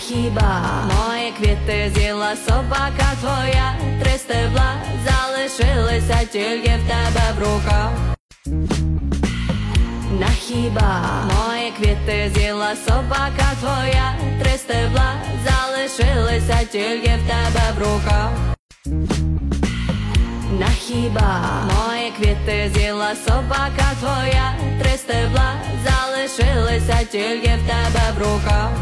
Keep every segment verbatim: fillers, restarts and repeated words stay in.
хіба мої квіти з'їла собака твоя, три стебла залишилися тільки в тебе в руках. На хіба мої квіти з'їла собака твоя, три стебла залишилися тільки в тебе в руках. На хіба мої квіти з'їла собака твоя, три стебла залишилися тільки в тебе в руках.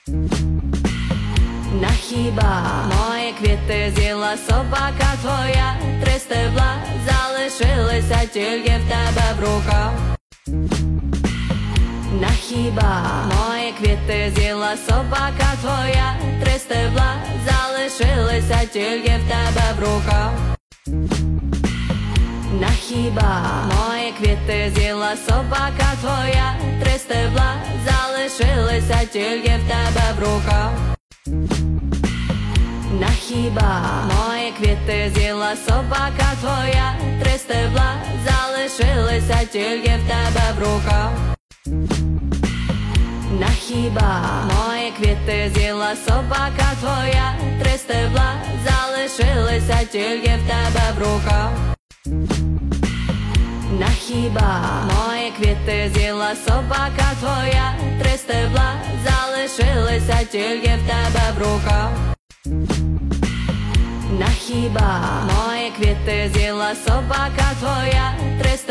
На хіба мої квіти з'їла собака твоя, три стебла залишилися тільки в тебе в руках. На хіба мої квіти з'їла собака твоя, три стебла залишилися тільки в тебе в руках. На хіба мої квіти з'їла собака твоя, три стебла залишилися тільки в тебе в руках. На хіба мої квіти з'їла собака твоя, три стебла залишилися тільки в тебе в руках. На хіба мої квіти з'їла собака твоя, три стебла залишилися тільки в тебе в руках. На хіба мої квіти з'їла собака твоя, три стебла залишилися тільки в тебе в руках. На хіба мої квіти з'їла собака твоя,